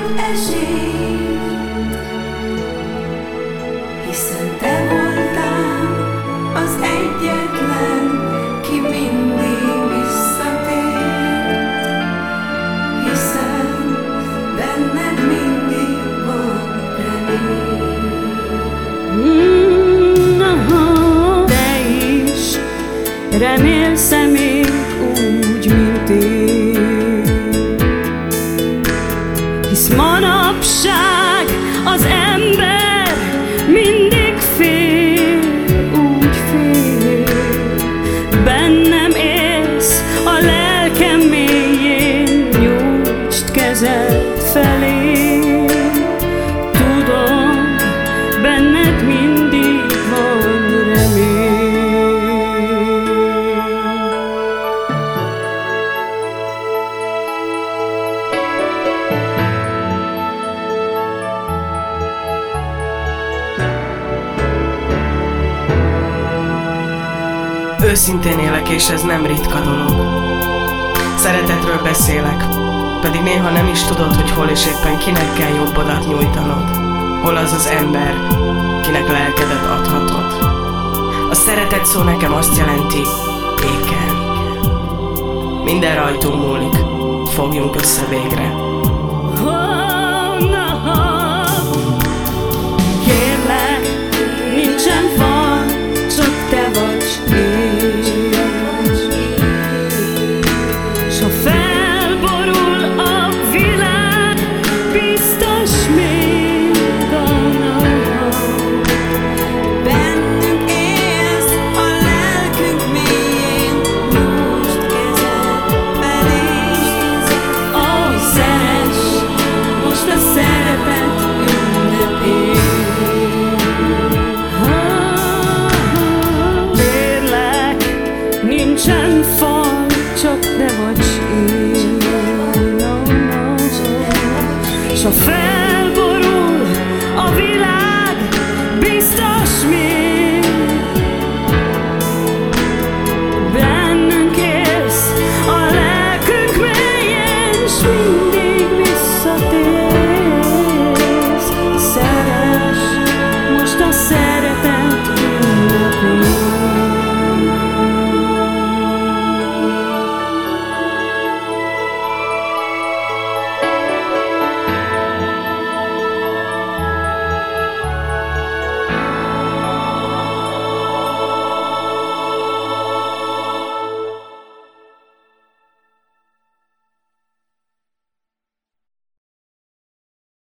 esély, hiszen te voltál az egyetlen, ki mindig visszatér, hiszen benned mindig van remény. Te is remélsz-e még úgy, mint én? Hisz manapság az ember mindig fél, úgy fél. Bennem élsz, a lelkem mélyén, nyújtsd kezed felé. Tudom, benned mindig van remény. Őszintén élek, és ez nem ritka dolog. Szeretetről beszélek, pedig néha nem is tudod, hogy hol és éppen kinek kell jobbodat nyújtanod. Hol az az ember, kinek lelkedet adhatod. A szeretet szó nekem azt jelenti, éken. Minden rajtunk múlik, fogjunk össze végre. Kérlek, nincsen fal, csak te vagy én. S ha felborul a világ, biztos még a nap. Bennünk élsz, a lelkünk mélyén, nyújtsd kezed felé. Ó, szeress, most a szeretet ünnepén. Kérlek, nincsen fal, csak te vagy én. S ha felborul a világ, biztos még